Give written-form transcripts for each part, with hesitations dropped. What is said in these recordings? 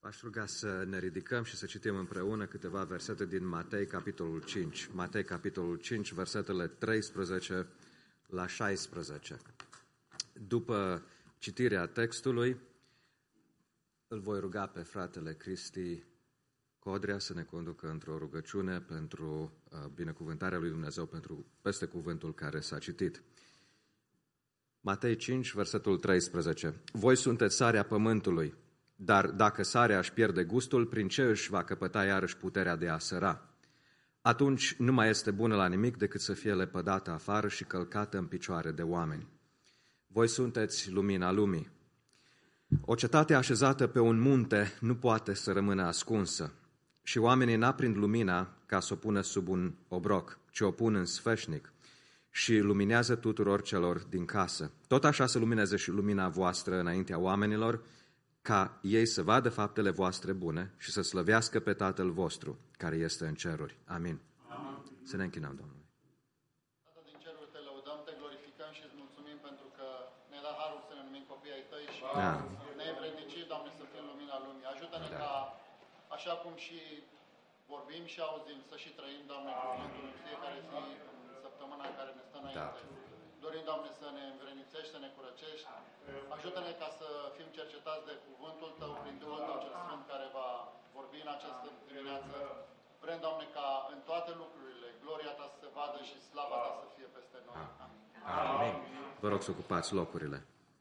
V-aș ruga să ne ridicăm și să citim împreună câteva versete din Matei, capitolul 5. Matei, capitolul 5, versetele 13 la 16. După citirea textului, îl voi ruga pe fratele Cristi Codrea să ne conducă într-o rugăciune pentru binecuvântarea lui Dumnezeu peste cuvântul care s-a citit. Matei 5, versetul 13. Voi sunteți sarea pământului, dar dacă sarea își pierde gustul, prin ce își va căpăta iarăși puterea de a săra? Atunci nu mai este bună la nimic decât să fie lepădată afară și călcată în picioare de oameni. Voi sunteți lumina lumii. O cetate așezată pe un munte nu poate să rămână ascunsă și oamenii n-aprind lumina ca să o pună sub un obroc, ci o pun în sfeșnic și luminează tuturor celor din casă. Tot așa să lumineze și lumina voastră înaintea oamenilor, ca ei să vadă faptele voastre bune și să slăvească pe Tatăl vostru, care este în ceruri. Amin. Amin. Să ne închinăm Domnului. Tată din ceruri, te lăudăm, te glorificăm și îți mulțumim pentru că ne dă harul să ne numim copii ai tăi și ne-ai învrednicit, Doamne, să fim lumina lumii. Ajută-ne ca, așa cum și vorbim și auzim, să și trăim, Doamne, cuvântul în fiecare zi, în săptămâna care ne stă înainte. Dorim, Doamne, să ne învrednicești, să ne curățești. Ajută-ne ca să fim cercetați de cuvântul Tău, prin Duhul Tău cel Sfânt, care va vorbi în această dimineață. Vrem, Doamne, ca în toate lucrurile gloria Ta să se vadă și slava Ta să fie peste noi. Amin. Amin. Vă rog să ocupați locurile.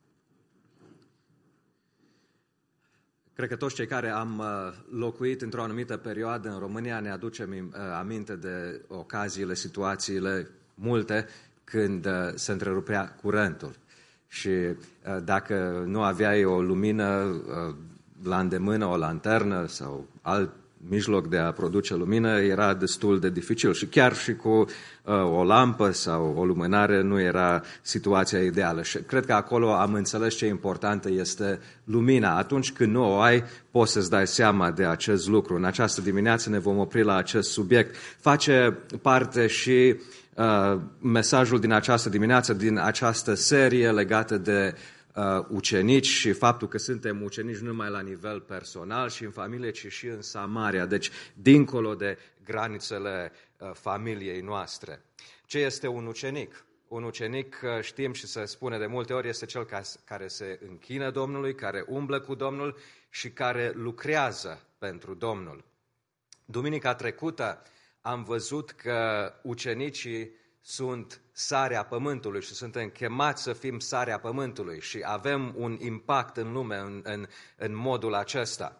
Cred că toți cei care am locuit într-o anumită perioadă în România ne aducem aminte de ocaziile, situațiile multe când se întrerupea curentul. Și dacă nu aveai o lumină la îndemână, o lanternă sau alt mijloc de a produce lumină, era destul de dificil. Și chiar și cu o lampă sau o lumânare nu era situația ideală. Și cred că acolo am înțeles ce importantă este lumina. Atunci când nu o ai, poți să-ți dai seama de acest lucru. În această dimineață ne vom opri la acest subiect. Face parte și mesajul din această dimineață, din această serie legată de ucenici și faptul că suntem ucenici nu numai la nivel personal și în familie, ci și în Samaria, deci dincolo de granițele familiei noastre. Ce este un ucenic? Un ucenic, știm și se spune de multe ori, este cel care se închină Domnului, care umblă cu Domnul și care lucrează pentru Domnul. Duminica trecută am văzut că ucenicii sunt sarea pământului și suntem chemați să fim sarea pământului și avem un impact în lume în modul acesta.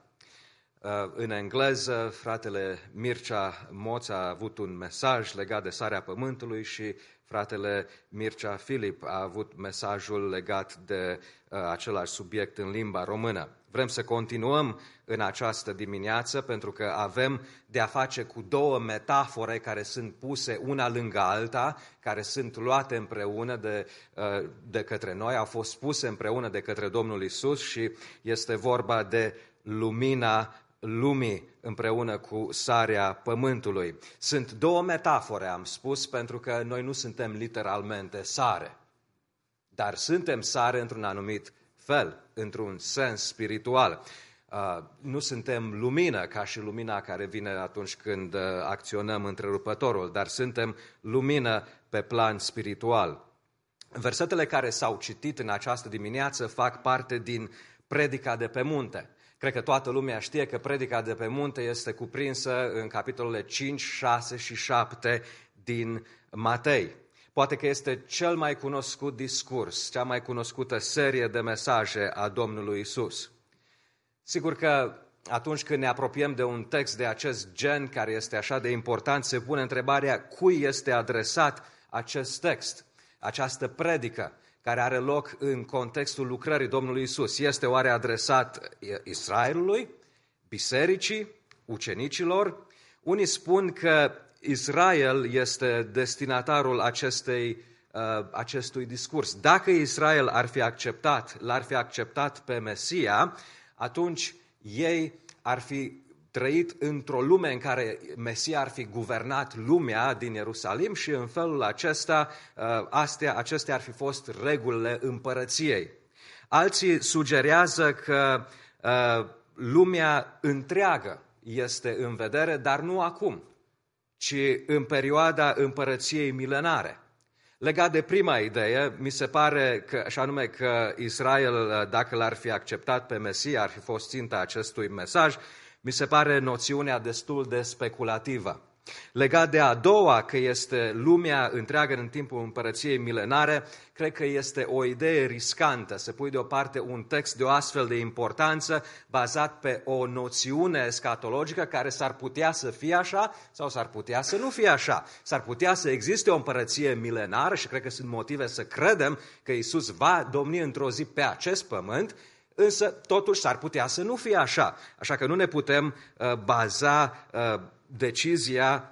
În engleză, fratele Mircea Moț a avut un mesaj legat de sarea pământului și fratele Mircea Filip a avut mesajul legat de același subiect în limba română. Vrem să continuăm în această dimineață pentru că avem de-a face cu două metafore care sunt puse una lângă alta, care sunt luate împreună de către noi, au fost puse împreună de către Domnul Iisus și este vorba de lumina lumii împreună cu sarea pământului. Sunt două metafore, am spus, pentru că noi nu suntem literalmente sare, dar suntem sare într-un anumit fel, într-un sens spiritual. Nu suntem lumină ca și lumina care vine atunci când acționăm întrerupătorul, dar suntem lumină pe plan spiritual. Versetele care s-au citit în această dimineață fac parte din predica de pe munte. Cred că toată lumea știe că predica de pe munte este cuprinsă în capitolele 5, 6 și 7 din Matei. Poate că este cel mai cunoscut discurs, cea mai cunoscută serie de mesaje a Domnului Iisus. Sigur că atunci când ne apropiem de un text de acest gen, care este așa de important, se pune întrebarea cui este adresat acest text, această predică, care are loc în contextul lucrării Domnului Iisus. Este oare adresat Israelului, bisericii, ucenicilor? Unii spun că Israel este destinatarul acestui discurs. Dacă Israel l-ar fi acceptat pe Mesia, atunci ei ar fi trăit într-o lume în care Mesia ar fi guvernat lumea din Ierusalim și în felul acesta, acestea ar fi fost regulile împărăției. Alții sugerează că lumea întreagă este în vedere, dar nu acum, ci în perioada împărăției milenare. Legat de prima idee, mi se pare că, și anume că Israel, dacă l-ar fi acceptat pe Mesia, ar fi fost ținta acestui mesaj, mi se pare noțiunea destul de speculativă. Legat de a doua, că este lumea întreagă în timpul împărăției milenare, cred că este o idee riscantă să pui deoparte un text de o astfel de importanță bazat pe o noțiune escatologică care s-ar putea să fie așa sau s-ar putea să nu fie așa. S-ar putea să existe o împărăție milenară și cred că sunt motive să credem că Iisus va domni într-o zi pe acest pământ, însă totuși s-ar putea să nu fie așa. Așa că nu ne putem baza decizia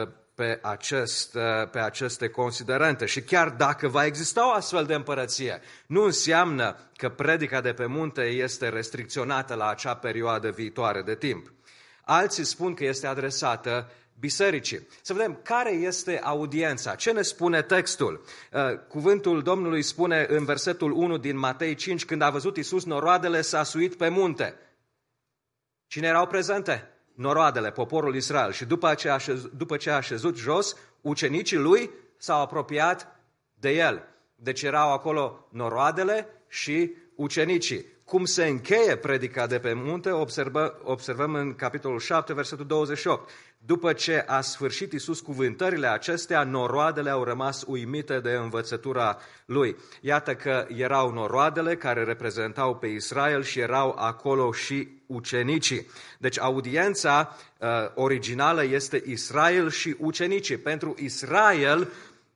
pe aceste considerente. Și chiar dacă va exista o astfel de împărăție, nu înseamnă că predica de pe munte este restricționată la acea perioadă viitoare de timp. Alții spun că este adresată bisericii. Să vedem care este audiența. Ce ne spune textul? Cuvântul Domnului spune în versetul 1 din Matei 5, când a văzut Iisus noroadele, s-a suit pe munte. Cine erau prezente? Noroadele, poporul Israel. Și după ce a așezut jos, ucenicii lui s-au apropiat de el. Deci erau acolo noroadele și ucenicii. Cum se încheie predica de pe munte, observăm în capitolul 7, versetul 28. După ce a sfârșit Iisus cuvântările acestea, noroadele au rămas uimite de învățătura lui. Iată că erau noroadele care reprezentau pe Israel și erau acolo și ucenicii. Deci audiența originală este Israel și ucenicii. Pentru Israel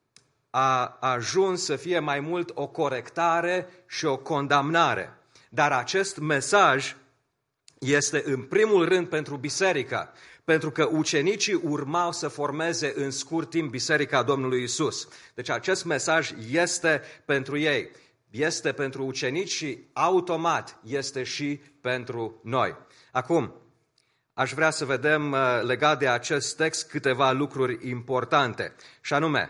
a ajuns să fie mai mult o corectare și o condamnare. Dar acest mesaj este în primul rând pentru biserică, pentru că ucenicii urmau să formeze în scurt timp Biserica Domnului Iisus. Deci acest mesaj este pentru ei, este pentru ucenici și automat este și pentru noi. Acum, aș vrea să vedem legat de acest text câteva lucruri importante, și anume,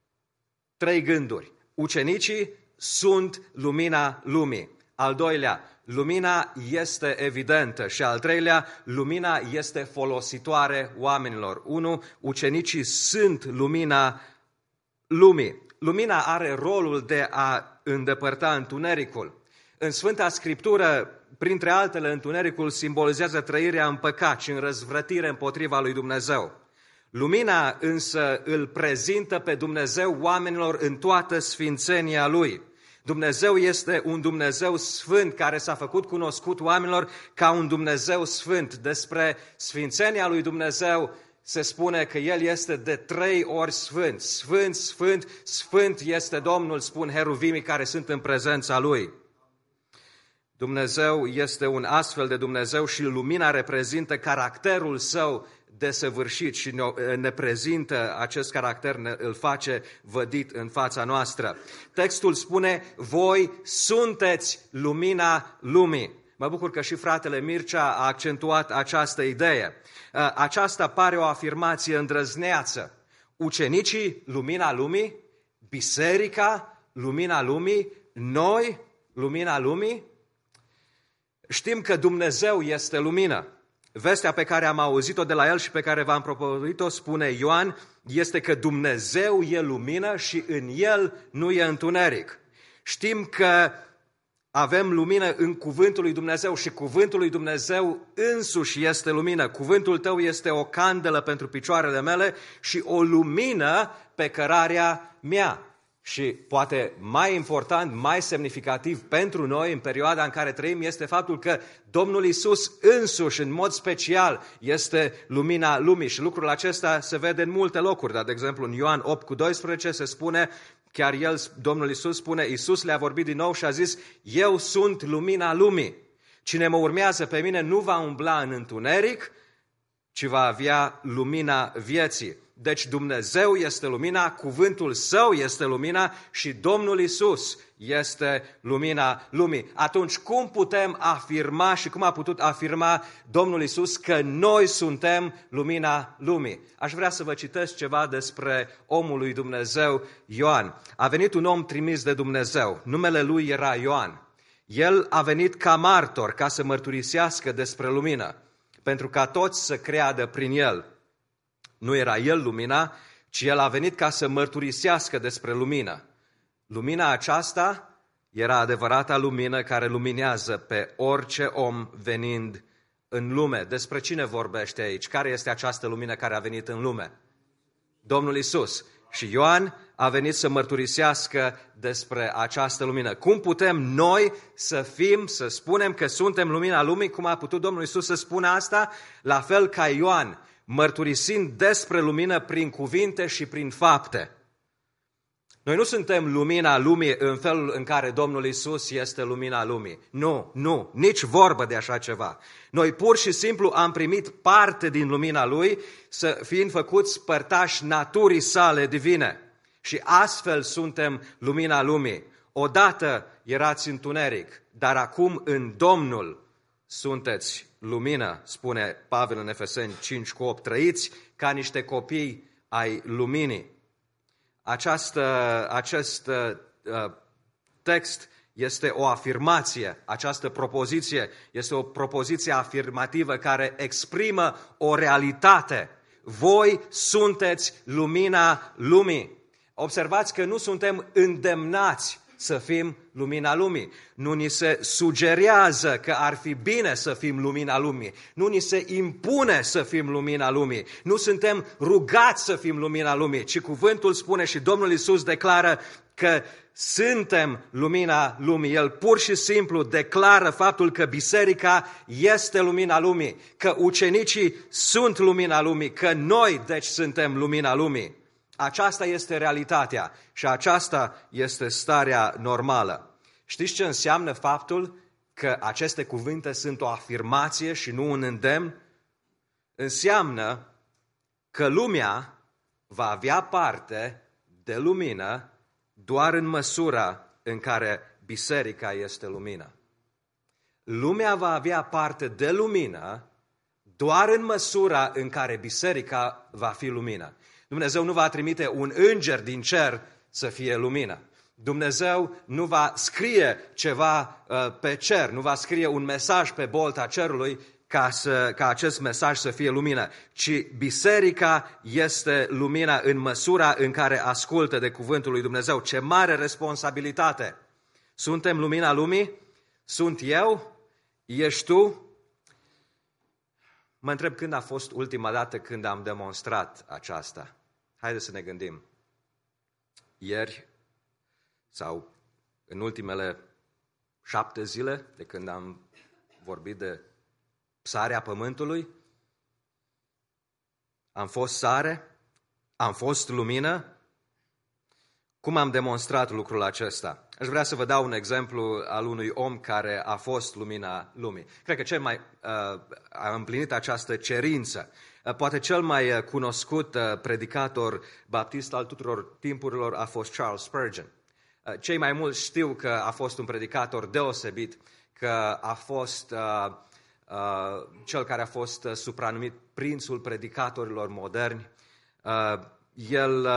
3 gânduri. Ucenicii sunt lumina lumii. Al doilea, lumina este evidentă și al treilea, lumina este folositoare oamenilor. 1. Ucenicii sunt lumina lumii. Lumina are rolul de a îndepărta întunericul. În Sfânta Scriptură, printre altele, întunericul simbolizează trăirea în păcat și în răzvrătire împotriva lui Dumnezeu. Lumina însă îl prezintă pe Dumnezeu oamenilor în toată sfințenia Lui. Dumnezeu este un Dumnezeu sfânt care s-a făcut cunoscut oamenilor ca un Dumnezeu sfânt. Despre sfințenia lui Dumnezeu se spune că El este de 3 ori sfânt. Sfânt, sfânt, sfânt este Domnul, spun heruvimii care sunt în prezența Lui. Dumnezeu este un astfel de Dumnezeu și lumina reprezintă caracterul Său desăvârșit și ne prezintă acest caracter, îl face vădit în fața noastră. Textul spune, voi sunteți lumina lumii. Mă bucur că și fratele Mircea a accentuat această idee. Aceasta pare o afirmație îndrăzneață. Ucenicii, lumina lumii, biserica, lumina lumii, noi, lumina lumii. Știm că Dumnezeu este lumină. Vestea pe care am auzit-o de la El și pe care v-am propovăduit-o, spune Ioan, este că Dumnezeu e lumină și în El nu e întuneric. Știm că avem lumină în cuvântul lui Dumnezeu și cuvântul lui Dumnezeu însuși este lumină. Cuvântul tău este o candelă pentru picioarele mele și o lumină pe cărarea mea. Și poate mai important, mai semnificativ pentru noi în perioada în care trăim este faptul că Domnul Iisus însuși, în mod special, este lumina lumii. Și lucrul acesta se vede în multe locuri. Dar, de exemplu, în Ioan 8:12 se spune, chiar El, Domnul Iisus spune, Iisus le-a vorbit din nou și a zis, eu sunt lumina lumii. Cine mă urmează pe mine nu va umbla în întuneric, ci va avea lumina vieții. Deci Dumnezeu este lumina, cuvântul Său este lumina și Domnul Iisus este lumina lumii. Atunci cum putem afirma și cum a putut afirma Domnul Iisus că noi suntem lumina lumii? Aș vrea să vă citesc ceva despre omul lui Dumnezeu Ioan. A venit un om trimis de Dumnezeu, numele lui era Ioan. El a venit ca martor, ca să mărturisească despre lumină, pentru ca toți să creadă prin El. Nu era El lumina, ci El a venit ca să mărturisească despre lumină. Lumina aceasta era adevărata lumină care luminează pe orice om venind în lume. Despre cine vorbește aici? Care este această lumină care a venit în lume? Domnul Iisus. Și Ioan a venit să mărturisească despre această lumină. Cum putem noi să spunem că suntem lumina lumii? Cum a putut Domnul Iisus să spună asta? La fel ca Ioan, mărturisind despre lumină prin cuvinte și prin fapte. Noi nu suntem lumina lumii în felul în care Domnul Iisus este lumina lumii. Nu, nici vorbă de așa ceva. Noi pur și simplu am primit parte din lumina Lui, fiind făcuți părtași naturii sale divine. Și astfel suntem lumina lumii. Odată erați întuneric, dar acum în Domnul sunteți lumină, spune Pavel în Efeseni 5:8. Trăiți ca niște copii ai luminii. Acest text este o afirmație, această propoziție este o propoziție afirmativă care exprimă o realitate. Voi sunteți lumina lumii. Observați că nu suntem îndemnați să fim lumina lumii. Nu ni se sugerează că ar fi bine să fim lumina lumii. Nu ni se impune să fim lumina lumii. Nu suntem rugați să fim lumina lumii, ci cuvântul spune și Domnul Iisus declară că suntem lumina lumii. El pur și simplu declară faptul că biserica este lumina lumii, că ucenicii sunt lumina lumii, că noi, deci, suntem lumina lumii. Aceasta este realitatea și aceasta este starea normală. Știți ce înseamnă faptul că aceste cuvinte sunt o afirmație și nu un îndemn? Înseamnă că lumea va avea parte de lumină doar în măsura în care biserica este lumină. Lumea va avea parte de lumină doar în măsura în care biserica va fi lumină. Dumnezeu nu va trimite un înger din cer să fie lumină. Dumnezeu nu va scrie ceva pe cer, nu va scrie un mesaj pe bolta cerului ca acest mesaj să fie lumină, ci biserica este lumina în măsura în care ascultă de cuvântul lui Dumnezeu. Ce mare responsabilitate! Suntem lumina lumii? Sunt eu? Ești tu? Mă întreb când a fost ultima dată când am demonstrat aceasta. Haideți să ne gândim. Ieri sau în ultimele 7 zile de când am vorbit de sarea pământului, am fost sare, am fost lumină. Cum am demonstrat lucrul acesta? Aș vrea să vă dau un exemplu al unui om care a fost lumina lumii. Cred că cel mai a împlinit această cerință. Poate cel mai cunoscut predicator baptist al tuturor timpurilor a fost Charles Spurgeon. Cei mai mulți știu că a fost un predicator deosebit, că a fost cel care a fost supranumit prințul predicatorilor moderni. El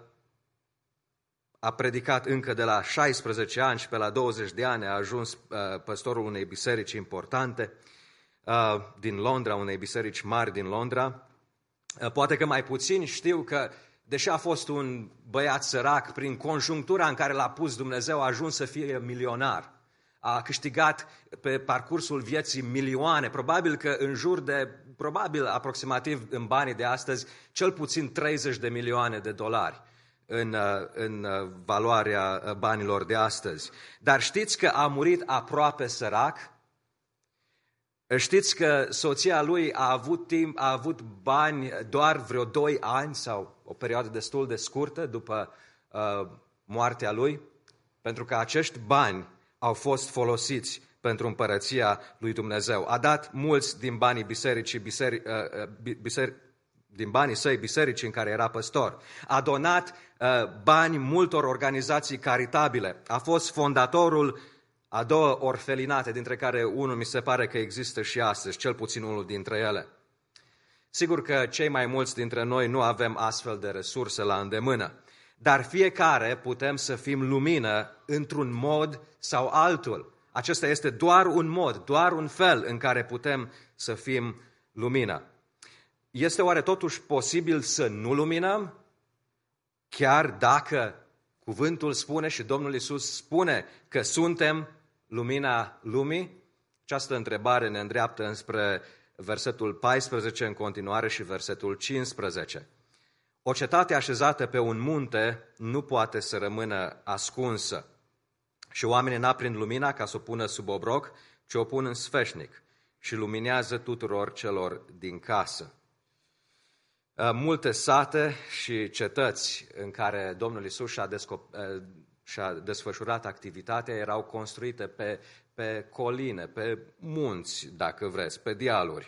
a predicat încă de la 16 ani și pe la 20 de ani a ajuns păstorul unei biserici importante din Londra, unei biserici mari din Londra. Poate că mai puțini știu că, deși a fost un băiat sărac, prin conjunctura în care l-a pus Dumnezeu, a ajuns să fie milionar. A câștigat pe parcursul vieții milioane, probabil că aproximativ în banii de astăzi, cel puțin 30 de milioane de dolari în valoarea banilor de astăzi. Dar știți că a murit aproape sărac? Știți că soția lui a avut bani doar vreo 2 ani sau o perioadă destul de scurtă după moartea lui? Pentru că acești bani au fost folosiți pentru împărăția lui Dumnezeu. A dat mulți din banii din banii săi bisericii în care era păstor. A donat bani multor organizații caritabile. A fost fondatorul a 2 orfelinate, dintre care unul mi se pare că există și astăzi, cel puțin unul dintre ele. Sigur că cei mai mulți dintre noi nu avem astfel de resurse la îndemână, dar fiecare putem să fim lumină într-un mod sau altul. Acesta este doar un mod, doar un fel în care putem să fim lumină. Este oare totuși posibil să nu luminăm? Chiar dacă cuvântul spune și Domnul Iisus spune că suntem lumina lumii? Această întrebare ne îndreaptă înspre versetul 14 în continuare și versetul 15. O cetate așezată pe un munte nu poate să rămână ascunsă. Și oamenii n-aprind lumina ca să o pună sub obroc, ci o pun în sfeșnic și luminează tuturor celor din casă. Multe sate și cetăți în care Domnul Iisus și-a desfășurat activitatea erau construite pe coline, pe munți, dacă vreți, pe dealuri.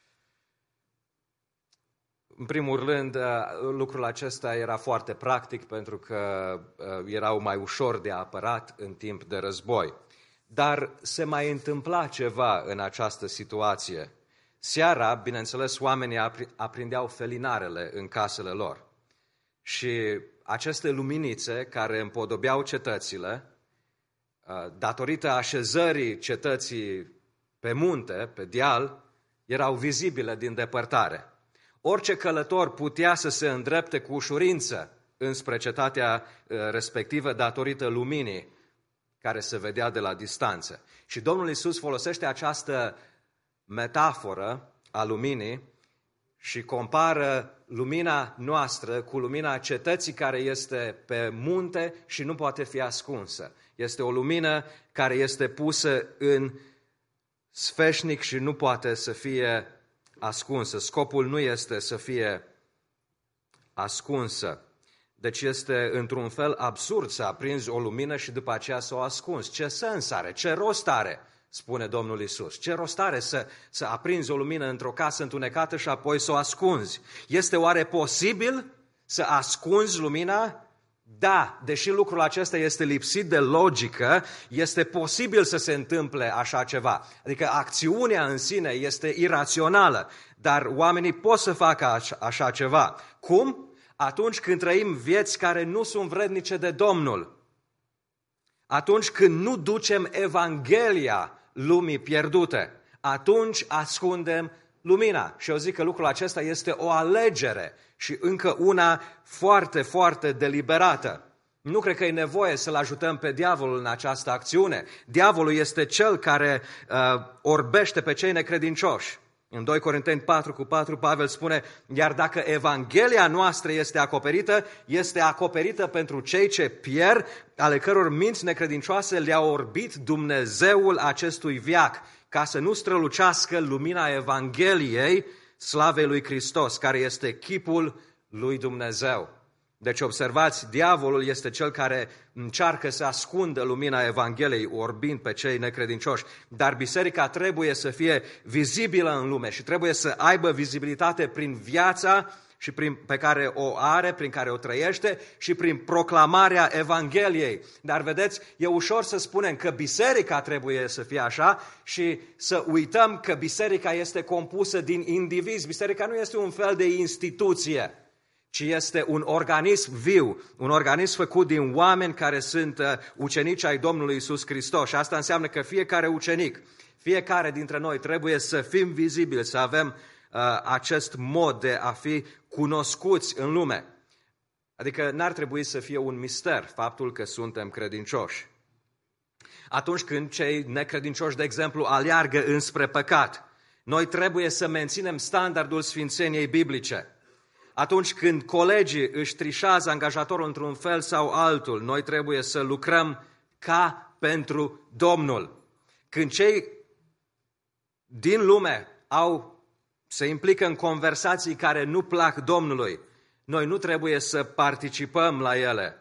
În primul rând, lucrul acesta era foarte practic pentru că erau mai ușor de apărat în timp de război. Dar se mai întâmpla ceva în această situație. Seara, bineînțeles, oamenii aprindeau felinarele în casele lor. Și aceste luminițe care împodobeau cetățile, datorită așezării cetății pe munte, pe deal, erau vizibile din depărtare. Orice călător putea să se îndrepte cu ușurință înspre cetatea respectivă datorită luminii care se vedea de la distanță. Și Domnul Iisus folosește această metaforă a luminii și compară lumina noastră cu lumina cetății care este pe munte și nu poate fi ascunsă. Este o lumină care este pusă în sfeșnic și nu poate să fie ascunsă. Scopul nu este să fie ascunsă. Deci este într-un fel absurd să aprinzi o lumină și după aceea să o ascunzi. Ce sens are? Ce rost are? Spune Domnul Iisus. Ce rost are să aprinzi o lumină într-o casă întunecată și apoi să o ascunzi? Este oare posibil să ascunzi lumina? Da, deși lucrul acesta este lipsit de logică, este posibil să se întâmple așa ceva. Adică acțiunea în sine este irațională, dar oamenii pot să facă așa ceva. Cum? Atunci când trăim vieți care nu sunt vrednice de Domnul. Atunci când nu ducem Evanghelia lumii pierdute, atunci ascundem lumina. Și eu zic că lucrul acesta este o alegere și încă una foarte, foarte deliberată. Nu cred că e nevoie să-l ajutăm pe diavolul în această acțiune. Diavolul este cel care orbește pe cei necredincioși. În 2 Corinteni 4:4 Pavel spune, iar dacă Evanghelia noastră este acoperită pentru cei ce pierd, ale căror minți necredincioase le-a orbit Dumnezeul acestui veac, ca să nu strălucească lumina Evangheliei slavei lui Hristos, care este chipul lui Dumnezeu. Deci observați, diavolul este cel care încearcă să ascundă lumina Evangheliei, orbind pe cei necredincioși. Dar biserica trebuie să fie vizibilă în lume și trebuie să aibă vizibilitate prin viața și pe care o are, prin care o trăiește și prin proclamarea Evangheliei. Dar vedeți, e ușor să spunem că biserica trebuie să fie așa și să uităm că biserica este compusă din indivizi. Biserica nu este un fel de instituție, ci este un organism viu, un organism făcut din oameni care sunt ucenici ai Domnului Iisus Hristos. Și asta înseamnă că fiecare ucenic, fiecare dintre noi trebuie să fim vizibili, să avem acest mod de a fi cunoscuți în lume. Adică n-ar trebui să fie un mister faptul că suntem credincioși. Atunci când cei necredincioși, de exemplu, aleargă înspre păcat, noi trebuie să menținem standardul sfințeniei biblice. Atunci când colegii își trișează angajatorul într-un fel sau altul, noi trebuie să lucrăm ca pentru Domnul. Când cei din lume se implică în conversații care nu plac Domnului, noi nu trebuie să participăm la ele.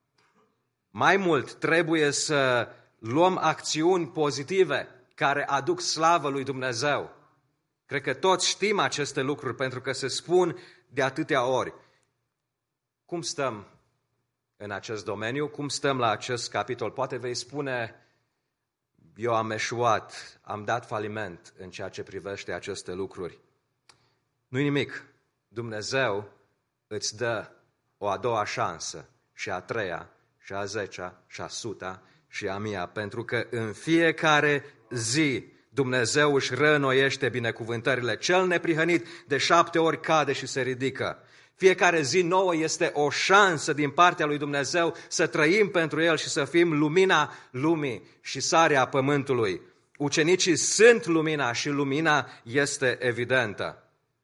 Mai mult, trebuie să luăm acțiuni pozitive care aduc slavă lui Dumnezeu. Cred că toți știm aceste lucruri pentru că se spun de atâtea ori. Cum stăm în acest domeniu? Cum stăm la acest capitol? Poate vei spune, eu am eșuat, am dat faliment în ceea ce privește aceste lucruri. Nu-i nimic. Dumnezeu îți dă o a doua șansă și a treia și a 10-a și a 100-a și a mea, pentru că în fiecare zi Dumnezeu își reînnoiește binecuvântările. Cel neprihănit de 7 ori cade și se ridică. Fiecare zi nouă este o șansă din partea lui Dumnezeu să trăim pentru El și să fim lumina lumii și sarea pământului. Ucenicii sunt lumina și lumina este evidentă.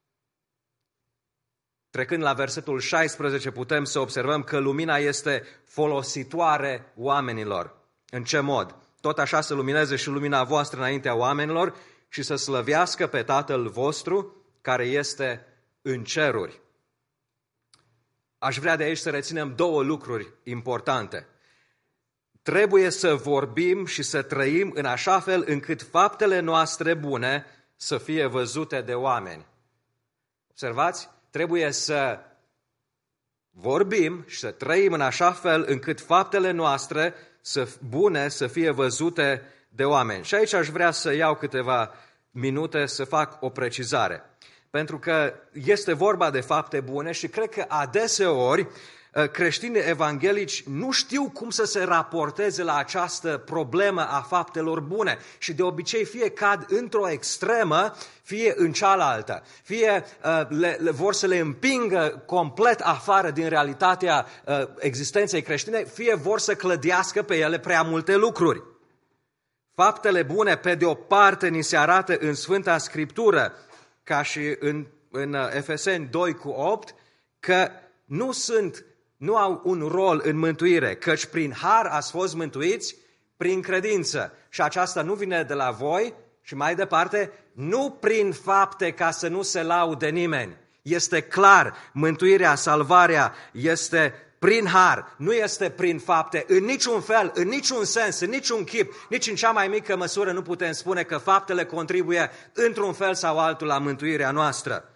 Trecând la versetul 16, putem să observăm că lumina este folositoare oamenilor. În ce mod? Tot așa să lumineze și lumina voastră înaintea oamenilor și să slăvească pe Tatăl vostru care este în ceruri. Aș vrea de aici să reținem 2 lucruri importante. Trebuie să vorbim și să trăim în așa fel încât faptele noastre bune să fie văzute de oameni. Observați? Trebuie să vorbim și să trăim în așa fel încât faptele noastre bune să fie văzute de oameni. Și aici aș vrea să iau câteva minute să fac o precizare. Pentru că este vorba de fapte bune și cred că adeseori creștinii evanghelici nu știu cum să se raporteze la această problemă a faptelor bune și de obicei fie cad într-o extremă, fie în cealaltă, fie vor să le împingă complet afară din realitatea existenței creștine, fie vor să clădească pe ele prea multe lucruri. Faptele bune, pe de o parte, ni se arată în Sfânta Scriptură, ca și în Efeseni 2:8, că nu au un rol în mântuire, căci prin har ați fost mântuiți prin credință. Și aceasta nu vine de la voi și mai departe, nu prin fapte ca să nu se laude nimeni. Este clar, mântuirea, salvarea este prin har, nu este prin fapte, în niciun fel, în niciun sens, în niciun chip, nici în cea mai mică măsură nu putem spune că faptele contribuie într-un fel sau altul la mântuirea noastră.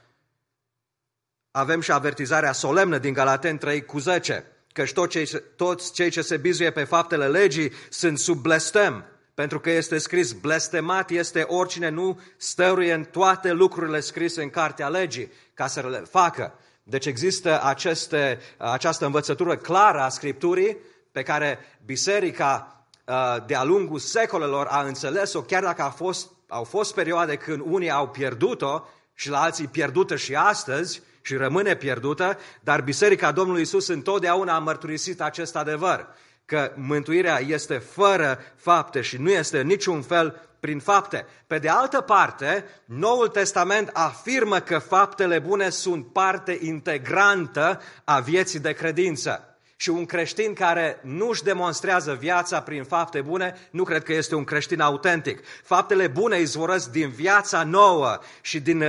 Avem și avertizarea solemnă din Galateni 3:10, căci toți cei ce se bizuie pe faptele legii sunt sub blestem, pentru că este scris, blestemat este oricine nu stăruie în toate lucrurile scrise în cartea legii, ca să le facă. Deci există această învățătură clară a Scripturii pe care biserica de-a lungul secolelor a înțeles-o, chiar dacă au fost perioade când unii au pierdut-o și la alții pierdută și astăzi și rămâne pierdută, dar biserica Domnului Iisus întotdeauna a mărturisit acest adevăr, că mântuirea este fără fapte și nu este în niciun fel prin fapte. Pe de altă parte, Noul Testament afirmă că faptele bune sunt parte integrantă a vieții de credință. Și un creștin care nu își demonstrează viața prin fapte bune, nu cred că este un creștin autentic. Faptele bune izvorăsc din viața nouă și din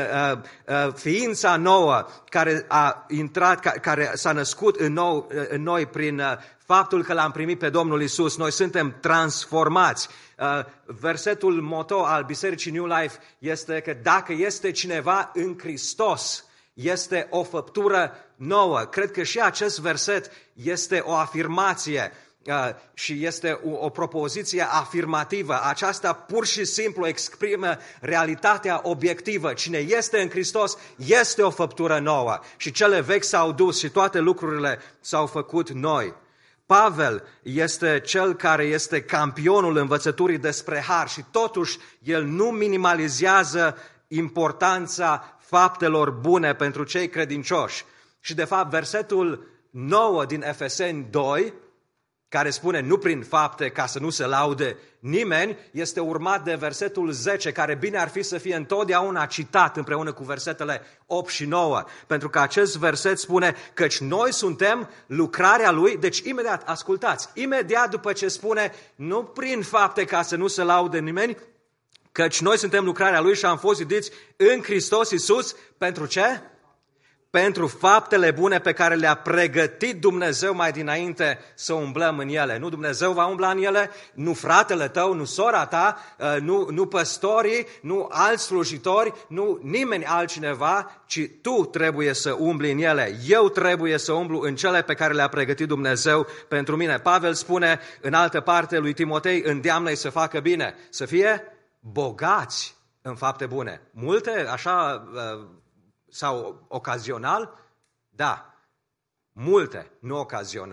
ființa nouă care a intrat, care s-a născut în noi prin faptul că l-am primit pe Domnul Iisus. Noi suntem transformați. Versetul moto al Bisericii New Life este că dacă este cineva în Hristos, este o făptură nouă. Cred că și acest verset este o afirmație și este o propoziție afirmativă. Aceasta pur și simplu exprimă realitatea obiectivă. Cine este în Hristos este o făptură nouă și cele vechi s-au dus și toate lucrurile s-au făcut noi. Pavel este cel care este campionul învățăturii despre har și totuși el nu minimalizează importanța faptelor bune pentru cei credincioși. Și de fapt versetul 9 din Efeseni 2, care spune nu prin fapte ca să nu se laude nimeni, este urmat de versetul 10, care bine ar fi să fie întotdeauna citat împreună cu versetele 8 și 9, pentru că acest verset spune căci noi suntem lucrarea Lui, deci imediat, ascultați, imediat după ce spune nu prin fapte ca să nu se laude nimeni, căci noi suntem lucrarea Lui și am fost zidiți în Hristos Iisus, pentru ce? Pentru faptele bune pe care le-a pregătit Dumnezeu mai dinainte să umblăm în ele. Nu Dumnezeu va umbla în ele, nu fratele tău, nu sora ta, nu păstorii, nu alți slujitori, nu nimeni altcineva, ci tu trebuie să umbli în ele. Eu trebuie să umblu în cele pe care le-a pregătit Dumnezeu pentru mine. Pavel spune în altă parte lui Timotei, îndeamnă-i să facă bine, să fie bogați în fapte bune. Multe, așa, sau ocazional? Da, multe, nu ocazional.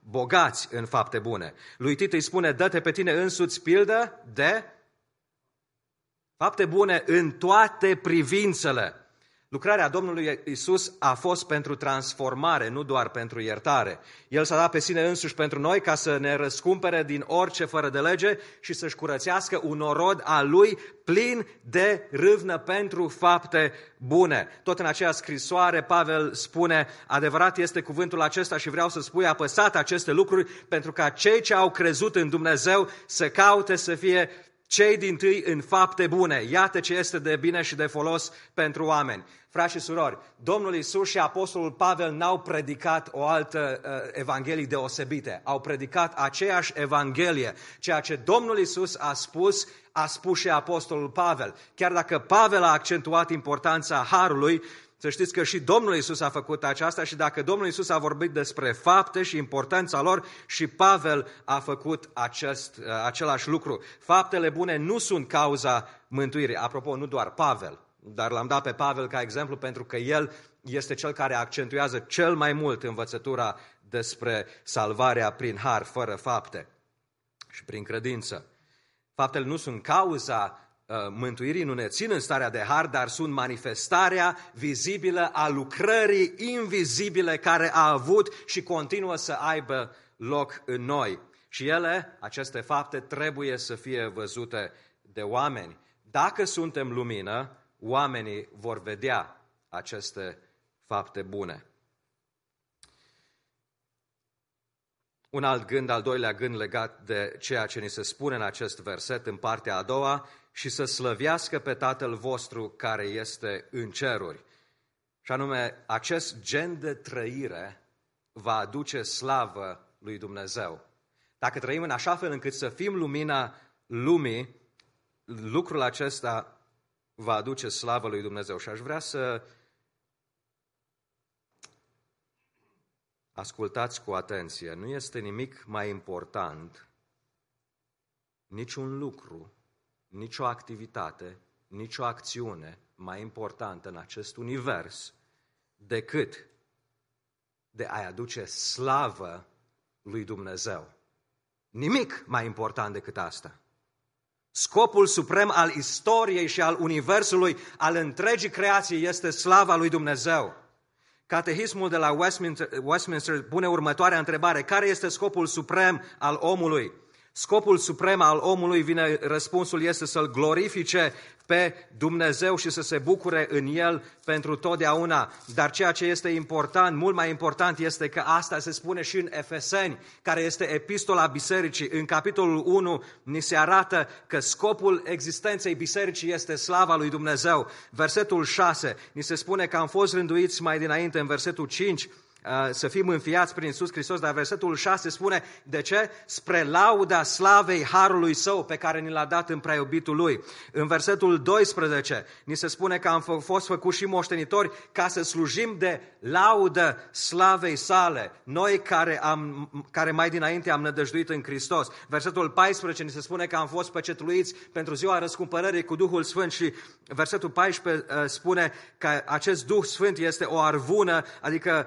bogați în fapte bune. Lui Tit îi spune, dă-te pe tine însuți pildă de fapte bune în toate privințele. Lucrarea Domnului Iisus a fost pentru transformare, nu doar pentru iertare. El s-a dat pe sine însuși pentru noi ca să ne răscumpere din orice fără de lege și să-și curățească un norod al Lui plin de râvnă pentru fapte bune. Tot în aceea scrisoare Pavel spune, adevărat este cuvântul acesta și vreau să spui apăsat aceste lucruri pentru ca cei ce au crezut în Dumnezeu să caute să fie cei dintâi în fapte bune. Iată ce este de bine și de folos pentru oameni. Frați și surori, Domnul Iisus și Apostolul Pavel n-au predicat o altă evanghelie deosebite. Au predicat aceeași evanghelie. Ceea ce Domnul Iisus a spus și Apostolul Pavel. Chiar dacă Pavel a accentuat importanța harului, să știți că și Domnul Iisus a făcut aceasta și dacă Domnul Iisus a vorbit despre fapte și importanța lor, și Pavel a făcut același lucru. Faptele bune nu sunt cauza mântuirii. Apropo, nu doar Pavel, dar l-am dat pe Pavel ca exemplu pentru că el este cel care accentuează cel mai mult învățătura despre salvarea prin har, fără fapte și prin credință. Faptele nu sunt cauza mântuirii, nu ne țin în starea de har, dar sunt manifestarea vizibilă a lucrării invizibile care a avut și continuă să aibă loc în noi. Și ele, aceste fapte, trebuie să fie văzute de oameni. Dacă suntem lumină, oamenii vor vedea aceste fapte bune. Un alt gând, al doilea gând legat de ceea ce ni se spune în acest verset, în partea a doua, și să slăvească pe Tatăl vostru care este în ceruri. Și anume, acest gen de trăire va aduce slavă lui Dumnezeu. Dacă trăim în așa fel încât să fim lumina lumii, lucrul acesta va aduce slavă lui Dumnezeu. Și aș vrea să ascultați cu atenție. Nu este nimic mai important, niciun lucru, nicio activitate, nicio acțiune mai importantă în acest univers decât de a-i aduce slavă lui Dumnezeu. Nimic mai important decât asta. Scopul suprem al istoriei și al universului, al întregii creații, este slava lui Dumnezeu. Catehismul de la Westminster pune următoarea întrebare. Care este scopul suprem al omului? Scopul suprem al omului, răspunsul este să-L glorifice pe Dumnezeu și să se bucure în El pentru totdeauna. Dar ceea ce este important, mult mai important, este că asta se spune și în Efeseni, care este epistola bisericii. În capitolul 1 ni se arată că scopul existenței bisericii este slava lui Dumnezeu. Versetul 6 ni se spune că am fost rânduiți mai dinainte, în versetul 5, să fim înfiați prin Iisus Hristos, dar versetul 6 spune, de ce? Spre lauda slavei harului Său pe care ni l-a dat în prea iubitul Lui. În versetul 12 ni se spune că am fost făcuți și moștenitori ca să slujim de laudă slavei Sale, noi care mai dinainte am nădăjduit în Hristos. Versetul 14 ni se spune că am fost pecetluiți pentru ziua răscumpărării cu Duhul Sfânt și versetul 14 spune că acest Duh Sfânt este o arvună, adică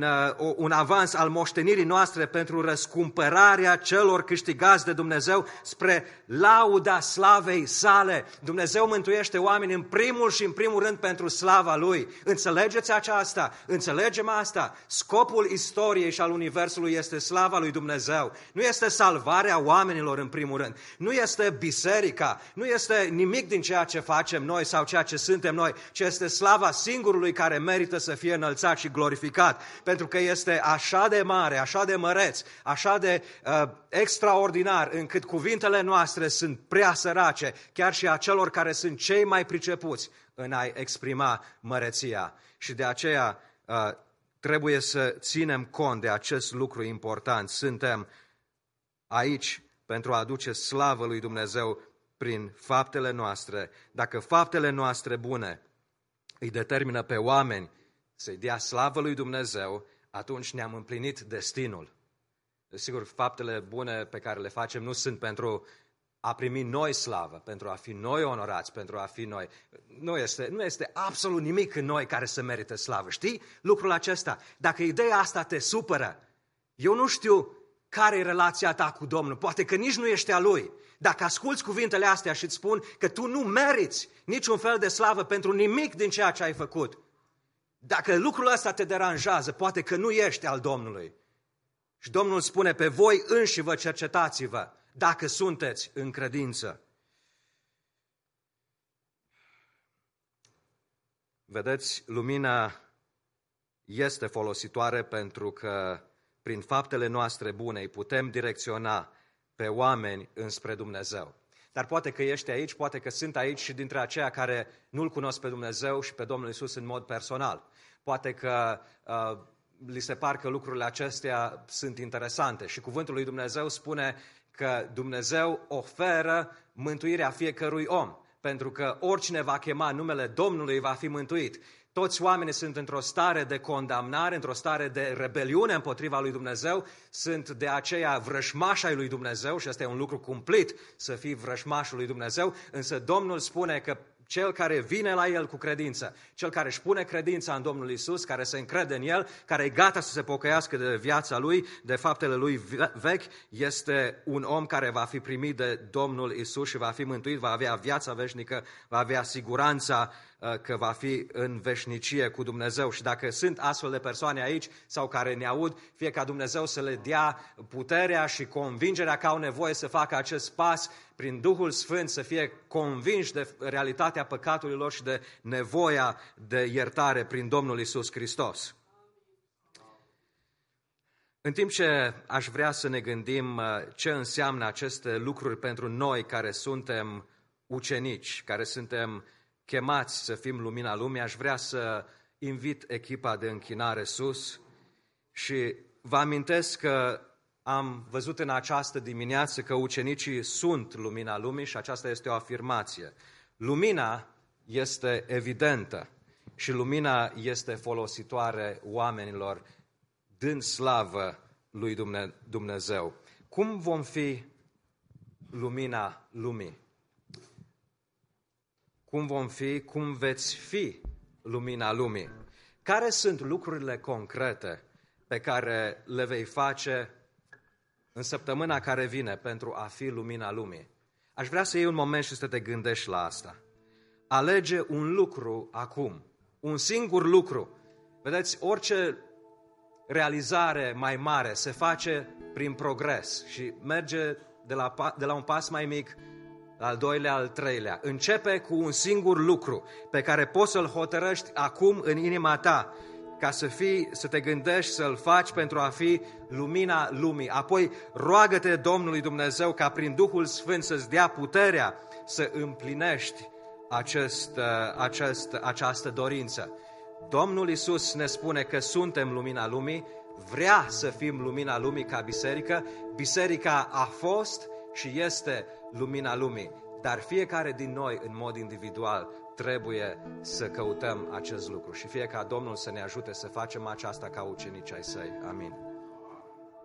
un avans al moștenirii noastre pentru răscumpărarea celor câștigați de Dumnezeu spre lauda slavei Sale. Dumnezeu mântuiește oamenii în primul și în primul rând pentru slava Lui. Înțelegeți aceasta? Înțelegem asta? Scopul istoriei și al universului este slava lui Dumnezeu. Nu este salvarea oamenilor în primul rând. Nu este biserica. Nu este nimic din ceea ce facem noi sau ceea ce suntem noi, ci este slava singurului care merită să fie înălțat și glorificat. Pentru că este așa de mare, așa de măreț, așa de extraordinar, încât cuvintele noastre sunt prea sărace, chiar și a celor care sunt cei mai pricepuți în a exprima măreția. Și de aceea trebuie să ținem cont de acest lucru important. Suntem aici pentru a aduce slavă lui Dumnezeu prin faptele noastre. Dacă faptele noastre bune îi determină pe oameni să-i dea slavă lui Dumnezeu, atunci ne-am împlinit destinul. Desigur, faptele bune pe care le facem nu sunt pentru a primi noi slavă, pentru a fi noi onorați, pentru a fi noi. Nu este absolut nimic în noi care să merite slavă. Știi lucrul acesta? Dacă ideea asta te supără, eu nu știu care e relația ta cu Domnul. Poate că nici nu ești a Lui. Dacă asculți cuvintele astea și îți spun că tu nu meriți niciun fel de slavă pentru nimic din ceea ce ai făcut, dacă lucrul ăsta te deranjează, poate că nu ești al Domnului. Și Domnul spune, pe voi înși vă cercetați-vă dacă sunteți în credință. Vedeți, lumina este folositoare pentru că prin faptele noastre bune îi putem direcționa pe oameni înspre Dumnezeu. Dar poate că ești aici, poate că sunt aici și dintre aceia care nu-L cunosc pe Dumnezeu și pe Domnul Iisus în mod personal. Poate că li se par că lucrurile acestea sunt interesante și cuvântul lui Dumnezeu spune că Dumnezeu oferă mântuirea fiecărui om, pentru că oricine va chema numele Domnului va fi mântuit. Toți oamenii sunt într-o stare de condamnare, într-o stare de rebeliune împotriva lui Dumnezeu, sunt de aceea vrășmași ai lui Dumnezeu și ăsta e un lucru cumplit să fii vrășmașul lui Dumnezeu, însă Domnul spune că cel care vine la El cu credință, cel care își pune credința în Domnul Iisus, care se încrede în El, care e gata să se pocăiască de viața Lui, de faptele Lui vechi, este un om care va fi primit de Domnul Iisus și va fi mântuit, va avea viața veșnică, va avea siguranța că va fi în veșnicie cu Dumnezeu. Și dacă sunt astfel de persoane aici sau care ne aud, fie ca Dumnezeu să le dea puterea și convingerea că au nevoie să facă acest pas prin Duhul Sfânt, să fie convinși de realitatea păcatului lor și de nevoia de iertare prin Domnul Iisus Hristos. În timp ce aș vrea să ne gândim ce înseamnă aceste lucruri pentru noi care suntem ucenici, care suntem chemați să fim lumina lumii, aș vrea să invit echipa de închinare sus și vă amintesc că am văzut în această dimineață că ucenicii sunt lumina lumii și aceasta este o afirmație. Lumina este evidentă și lumina este folositoare oamenilor, dând slavă lui Dumnezeu. Cum vom fi lumina lumii? Cum vom fi, cum veți fi lumina lumii? Care sunt lucrurile concrete pe care le vei face în săptămâna care vine pentru a fi lumina lumii? Aș vrea să iei un moment și să te gândești la asta. Alege un lucru acum, un singur lucru. Vedeți, orice realizare mai mare se face prin progres și merge de la un pas mai mic al doilea, al treilea. Începe cu un singur lucru pe care poți să-l hotărăști acum în inima ta, ca să te gândești să-l faci pentru a fi lumina lumii. Apoi roagă-te Domnului Dumnezeu ca prin Duhul Sfânt să-ți dea puterea să împlinești această dorință. Domnul Iisus ne spune că suntem lumina lumii, vrea să fim lumina lumii ca biserică. Biserica a fost și este lumina lumii, dar fiecare din noi, în mod individual, trebuie să căutăm acest lucru și fie ca Domnul să ne ajute să facem aceasta ca ucenici ai Săi. Amin.